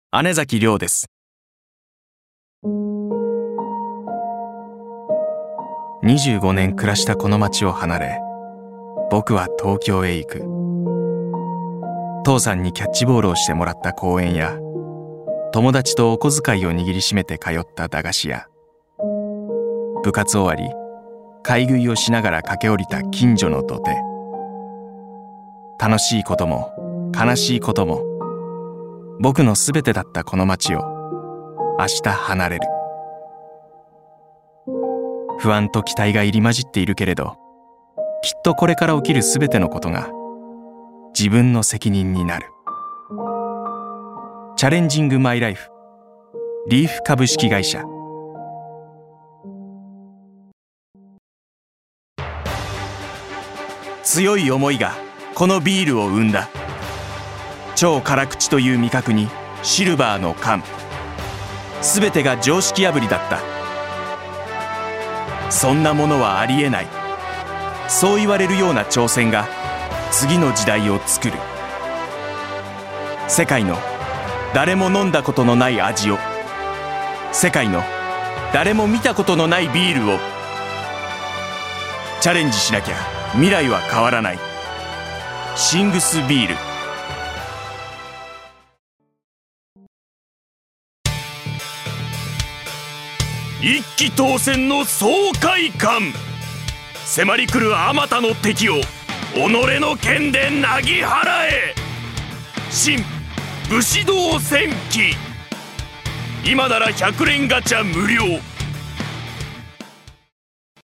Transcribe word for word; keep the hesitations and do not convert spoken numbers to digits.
姉崎亮です。にじゅうごねん暮らしたこの町を離れ、僕は東京へ行く。父さんにキャッチボールをしてもらった公園や、友達とお小遣いを握りしめて通った駄菓子屋、部活終わり買い食いをしながら駆け下りた近所の土手。楽しいことも悲しいことも僕のすべてだったこの町を明日離れる。不安と期待が入り混じっているけれど、きっとこれから起きるすべてのことが自分の責任になる。チャレンジングマイライフ、リーフ株式会社。強い思いがこのビールを生んだ。超辛口という味覚にシルバーの缶、すべてが常識破りだった。そんなものはありえない、そう言われるような挑戦が次の時代を作る。世界の誰も飲んだことのない味を、世界の誰も見たことのないビールを。チャレンジしなきゃ未来は変わらない。シングスビール。一騎当選の爽快感、迫り来るあまたの敵を己の剣でなぎ払え。新武士道戦記、今ならひゃくれんガチャ無料。